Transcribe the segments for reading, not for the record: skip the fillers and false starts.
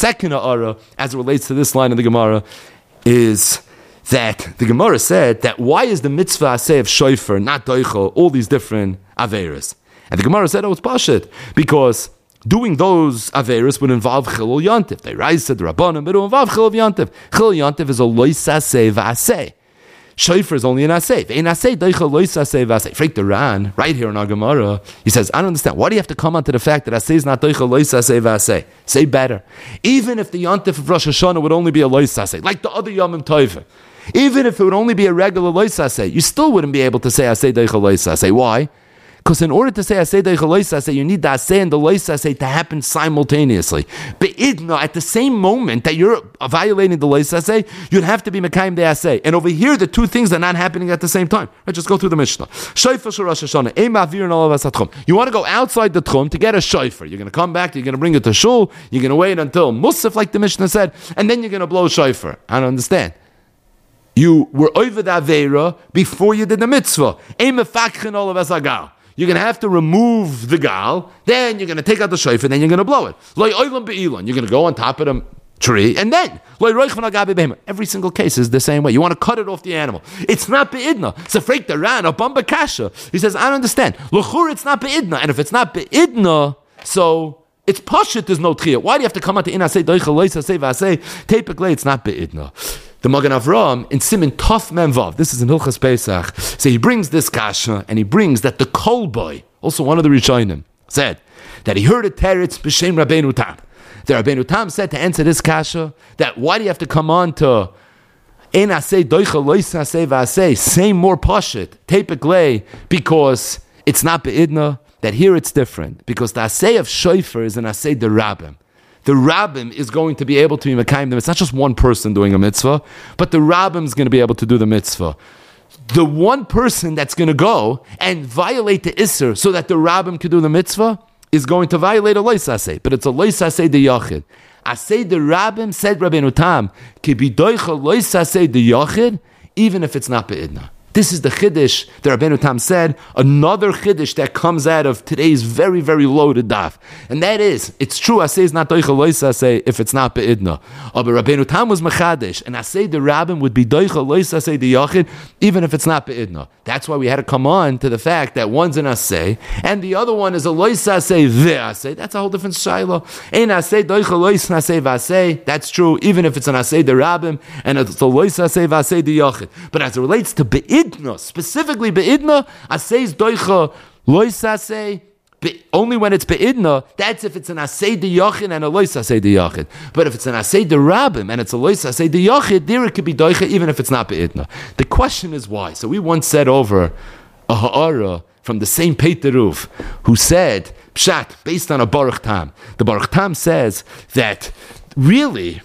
second ha'ara, as it relates to this line of the Gemara, is that the Gemara said that why is the mitzvah aseh of shofar, not doicha, all these different averis? And the Gemara said, it's pashut, because doing those averis would involve chilul yontif. They rise to the rabbanim, but it will involve chilul yontif. Chilul yontif is a lois aseh v'aseh. Shofar is only an aseh. Ein aseh doicha lois aseh v'aseh. Freik the Ran, right here in our Gemara, he says, I don't understand. Why do you have to come on to the fact that aseh is not doicha lois aseh v'aseh? Say better. Even if the yontif of Rosh Hashanah would only be a lois aseh, like the other yomim tovim, even if it would only be a regular lois aseh, you still wouldn't be able to say aseh doicha lois aseh. Why? Because in order to say aseh doicha lois aseh, you need the aseh and the lois aseh to happen simultaneously. Be'idna, at the same moment that you're violating the lois aseh, you'd have to be mekayim the aseh. And over here, the two things are not happening at the same time. Right, just go through the Mishnah. Shofar shel Rosh Hashanah, ein ma'avir all of us at chum. You want to go outside the tchum to get a shofar. You're going to come back, you're going to bring it to shul, you're going to wait until Musaf, like the Mishnah said, and then you're going to blow shofar. I don't understand. You were over the Aveira before you did the mitzvah. Ein mefakchen all of us agal. You're going to have to remove the gal, then you're going to take out the shofar, then you're going to blow it. You're going to go on top of the tree, and then every single case is the same way. You want to cut it off the animal. It's not be'idna. It's a freak the ran, a bamba kasha. He says, I don't understand. L'chur, it's not be'idna. And if it's not be'idna, so it's pashut, there's no tchiyah. Why do you have to come out to inaseh doicha lois aseh v'aseh? Typically, it's not be'idna. The Magen Avraham in Siman Tov Mem Vav, this is in Hilchas Pesach, so he brings this kasha, and he brings that the Kol Boy, also one of the Rishonim, said that he heard a teretz b'shem Rabbeinu Tam. The Rabbeinu Tam said to answer this kasha, that why do you have to come on to ein aseh doicha lois aseh v'aseh, say more pashut, typically, because it's not be'idna, that here it's different, because the aseh of shofar is an aseh de rabbim. The rabbim is going to be able to be mekayim them. It's not just one person doing a mitzvah, but the rabbim is going to be able to do the mitzvah. The one person that's going to go and violate the isser so that the rabbim can do the mitzvah is going to violate a lois aseh, but it's a lois aseh de yachid. Aseh de rabbim, said Rabbeinu Tam, ki bidoicha lois aseh de yachid, even if it's not be'idna. This is the chiddush that Rabbeinu Tam said, another chiddush that comes out of today's very, very loaded daf. And that is, it's true, aseh is not doicha lois aseh if it's not be'idna. But Rabbeinu Tam was mechadish, and aseh the rabbim would be doicha lois aseh the yachid, even if it's not be'idna. That's why we had to come on to the fact that one's an aseh, and the other one is a lois aseh ve'aseh. That's a whole different shayla. Ein aseh doicha lois aseh v'aseh. That's true, even if it's an aseh the rabbim, and it's a lois aseh v'aseh the yachid. But as it relates to be'idna, specifically be'idna, aseh's doicha lois aseh, only when it's be'idna, that's if it's an aseh de yachid and a lois aseh de yachid. But if it's an aseh de rabbim and it's a lois aseh de yachid, there it could be doicha even if it's not be'idna. The question is why. So we once said over a ha'ara from the same Peteruf who said, pshat, based on a Baruch Tam. The Baruch Tam says that really,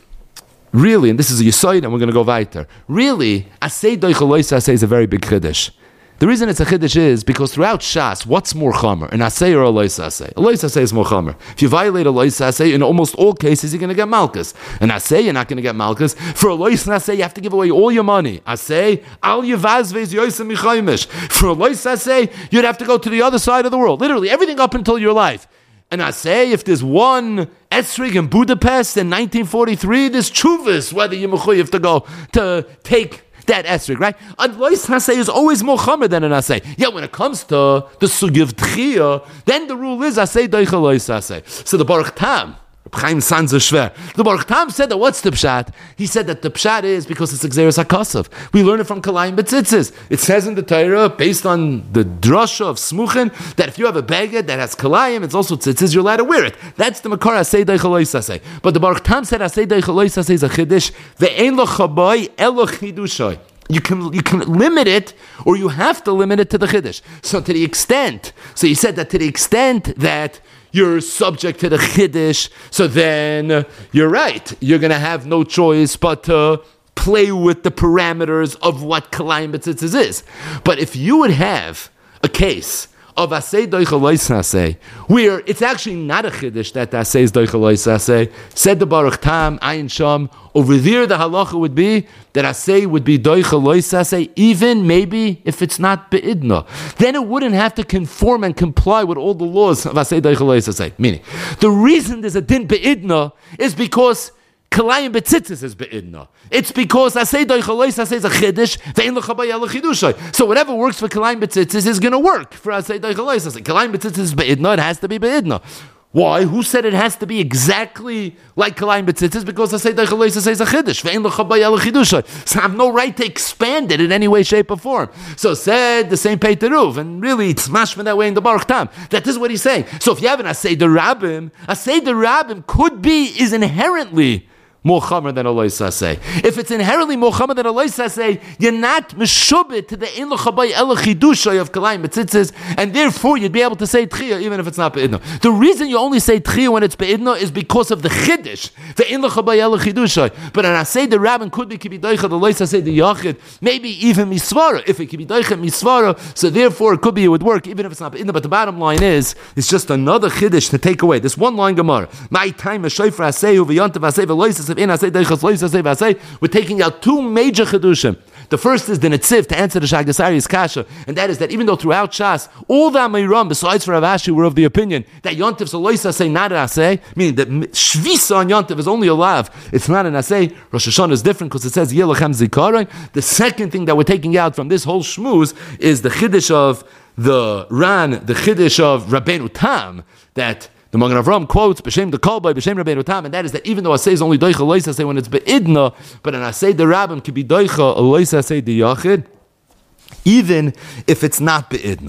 and this is a Yisoid, and we're going to go weiter. Really, aseh doicha lois aseh is a very big chiddush. The reason it's a chiddush is because throughout Shas, what's more chamer, an aseh or a lois aseh? A lois aseh is more chamer. If you violate a lois aseh, in almost all cases, you're going to get malchus. An aseh, you're not going to get malchus. For a lois aseh, you have to give away all your money. Aseh, al yevazvez yoisem michaymish. For a lois aseh, you'd have to go to the other side of the world. Literally, everything up until your life. And I say, if there's one esrig in Budapest in 1943, there's chuvas, whether you're mechuyev to go to take that esrig, right? A lois aseh is always more chamer than an aseh. Yet when it comes to the sugiv tchiyah, then the rule is aseh doicha lois aseh. So the Baruch Tam, the Baruch Tam said that what's the pshat? He said that the pshat is because it's Xeris HaKasav. We learn it from Kalayim B'tzitzis. It says in the Torah, based on the drasha of Smuchen, that if you have a beged that has Kalayim, it's also tzitzis, you're allowed to wear it. That's the Makar Aseh Deicha Lois Aseh. But the Baruch Tam said Aseh Deicha Lois Aseh is a chiddush, ve'ein lo chaboy elo chidushay. You can limit it, or you have to limit it to the chiddush. So he said that to the extent that you're subject to the chiddush, so then you're right. You're going to have no choice but to play with the parameters of what Kalayim B'tzitzis is. But if you would have a case of asay doicha lois asay, where it's actually not a chiddush that the asay is doicha lois asay. Said the Baruch Tam Ayin Sham. Over there, the halacha would be that asay would be doicha lois asay, even maybe if it's not beidna. Then it wouldn't have to conform and comply with all the laws of asay doicha lois asay. Meaning, the reason there's a din beidna is because Kalayim betzitzis is beidna. It's because asay doicha lois asay is a chiddush ve'in l'chabay ala chidushay. So whatever works for kalayim betzitzis is going to work for asay doicha lois asay. Kalayim betzitzis is beidna. It has to be beidna. Why? Who said it has to be exactly like Kalayim B'tzitzis? Because I say Deichel Lois says a chiddush. Ve'en l'chabay ala chidushay. So I have no right to expand it in any way, shape, or form. So said the same Pei Teruv, and really it's mashma that way in the Baruch Tam. That is what he's saying. So if you have an Asay Rabbim could be, is inherently more chamer than a lois asay. If it's inherently more chamer than a lois asay, you're not meshubit to the ein l'chabay ela chidushay of kalayim betzitzis, and therefore you'd be able to say tchiyah even if it's not beidna. The reason you only say tchiyah when it's beidna is because of the chiddush, the ein l'chabay ela chidushay. But an asay the rabbin could be kibidoicha, the lois asay the yachid, maybe even misvara. If it kibidoicha misvara, so therefore it could be it would work even if it's not beidna. But the bottom line is, it's just another chiddush to take away this one line gemara. My time a shayfer asay uviyantav asay veloises. We're taking out two major chedushim. The first is the netziv to answer the Shagdasari's kasha, and that is that even though throughout Shas all the Amiram besides for Rav Ashi were of the opinion that Yontiv so lois asay not an asay, meaning that shvisa on Yontiv is only a lav, it's not an asay. Rosh Hashanah is different because it says Yelachem Zikaron. The second thing that we're taking out from this whole shmuz is the chiddush of the Ran, the chiddush of Rabbeinu Tam, that the Magen Avraham quotes B'Shem the Kolbai, B'Shem Rabbeinu Tam, and that is that even though Asay is only Doicha Lois Asay when it's Be'idna, but an Asay the Rabbim could be Doicha Lois Asay the Yachid, even if it's not Be'idna.